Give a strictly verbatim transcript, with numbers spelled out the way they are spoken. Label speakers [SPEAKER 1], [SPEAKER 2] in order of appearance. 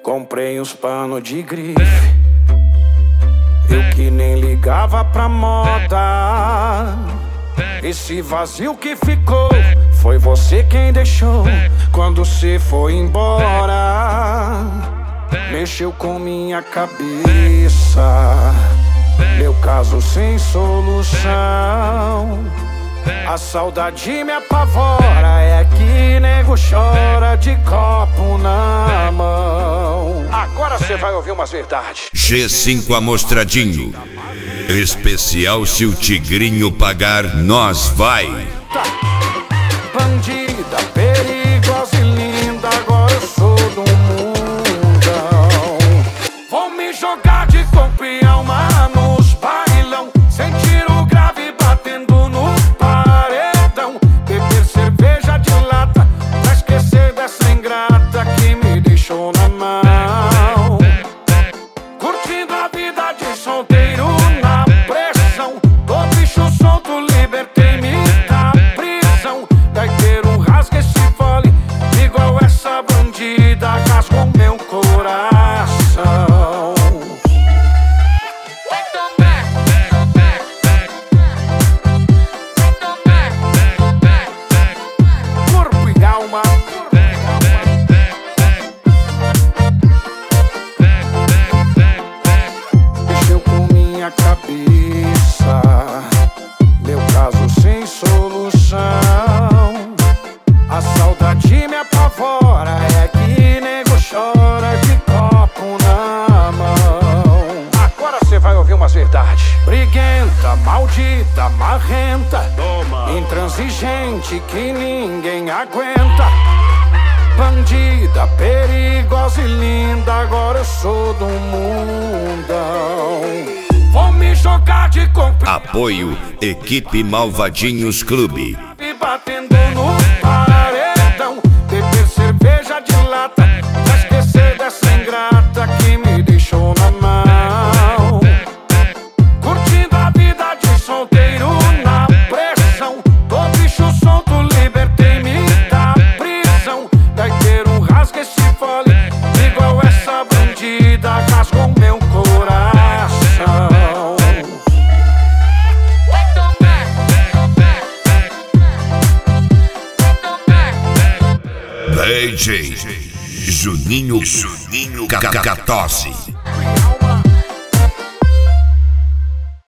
[SPEAKER 1] Comprei uns panos de grife, eu que nem ligava pra moda. Esse vazio que ficou foi você quem deixou quando cê foi embora. Mexeu com minha cabeça, meu caso sem solução. A saudade me apavora, é que nego chora de copo na mão. Agora cê vai ouvir umas verdades.
[SPEAKER 2] G cinco Amostradinho. Especial se o Tigrinho pagar, nós vai.
[SPEAKER 1] Bandida, perigosa e linda, agora eu sou do mundão. Vou me jogar de corpo e alma nos bailão, sentir o grave batendo no paredão. Beber cerveja de lata pra esquecer dessa ingrata que me deixou na mão. Curtindo a vida de solteiro na pressão, tô bicho solto, libertei-me da prisão. Gaiteiro rasga esse fole, igual essa bandida, rasgou meu coração. Corpo e alma, mexeu com minha cabeça, meu caso sem solução. A saudade me apavora, é que nego chora de copo na mão. Agora cê vai ouvir umas verdades. Briguenta, maldita, marrenta, toma. Intransigente que ninguém aguenta. Bandida, perigosa e linda, agora eu sou do mundão. Vou me jogar de corpo.
[SPEAKER 2] Apoio Equipe Malvadinhos Clube.
[SPEAKER 1] E batendo no paredão, beber cerveja de lata pra esquecer dessa ingrata que me deixou na mão. Curtindo a vida de solteiro na pressão, tô bicho solto, libertei-me da prisão. Gaiteiro rasga esse fole, igual essa bandida, rasgou meu coração.
[SPEAKER 2] D J Juninho Juninho Catose.